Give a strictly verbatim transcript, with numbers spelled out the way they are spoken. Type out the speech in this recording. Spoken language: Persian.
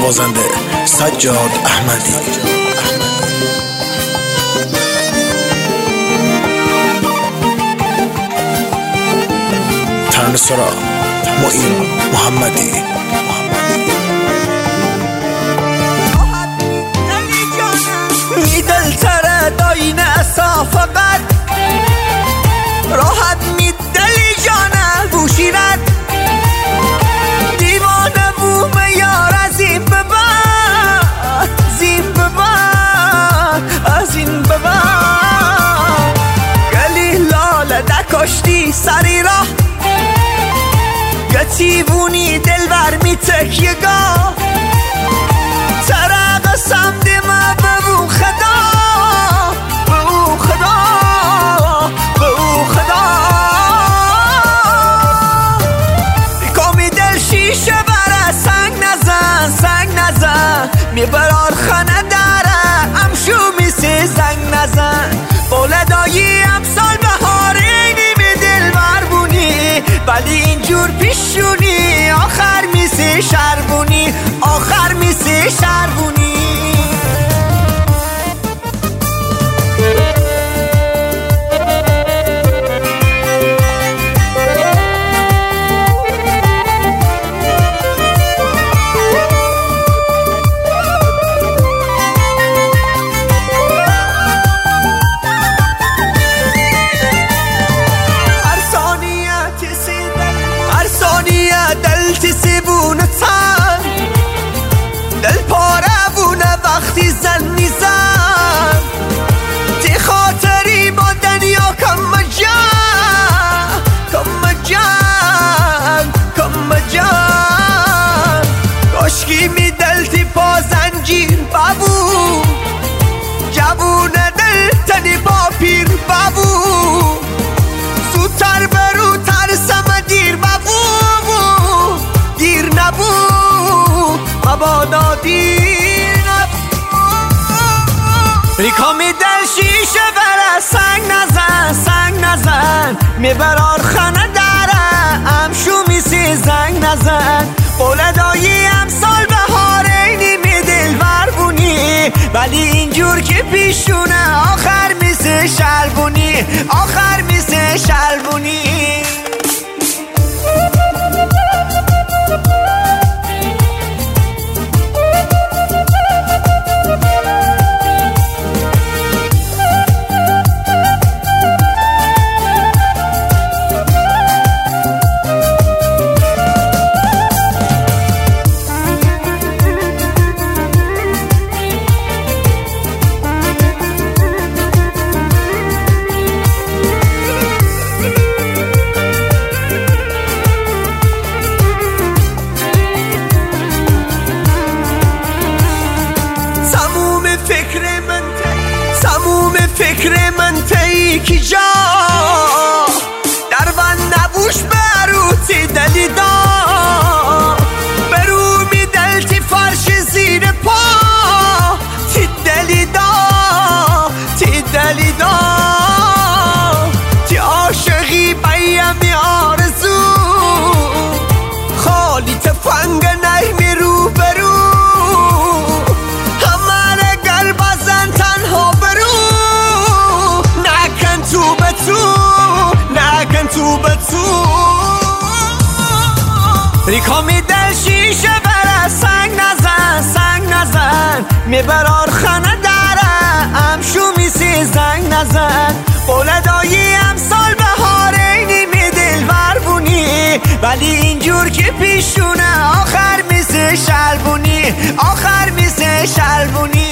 نوازنده سجاد احمدی. ترانه‌سرا معین محمدی. می دل تره داینه صافقت راحت می دلی جانه بوشیرت دیوانه بوم یار از این ببا زین ببا از این ببا گلی لاله دکشتی سری راه گتیبونی دل بر می تکیگاه ترق سمد ما به او خدا به او خدا به او خدا بیکامی دل شیشه بره سنگ نزن سنگ نزن میبرار خانه داره امشو میسی زنگ نزن بولدایی امسال بهاره نیمی دل بربونی ولی اینجور پیشونی آخر میسی شربونی آخر میسی شربونی. دل پاره بونه وقتی زن میزن تی خاطری با دنیا کم مجان کم مجان کم مجان کاشکی می دل تی پا زنجیر بابو جوون دل تنی با پیر بابو زودتر برو ترسم دیر بابو دیر نبو مبادا دیر نبو ریکامی دل شیشه بره سنگ نزن سنگ نزن میبرار خانه داره امشو میسی زنگ نزن قولدایی امسال بهاره نیمی دل وربونی ولی اینجور که پیشونه آخر میسی شلبونی آخر میسی شلبونی. فکر من تی کی جا در بند نبوش بروتی دلی دا برو می دل تی فرش زیر پا تی دلی دا تی دلی دا تی عاشقی بیمی آرزو خالی تفنگ نهمی رو برو همه قلب زن تنها برو تو به تو نکن تو به تو ریکامی دل شیشه بره سنگ نزن سنگ نزن میبرار خانه داره امشو میسی زنگ نزن قولدایی امسال بهاره نیمی دل وربونی ولی اینجور که پیشونه آخر میسی شلبونی آخر میسی شلبونی.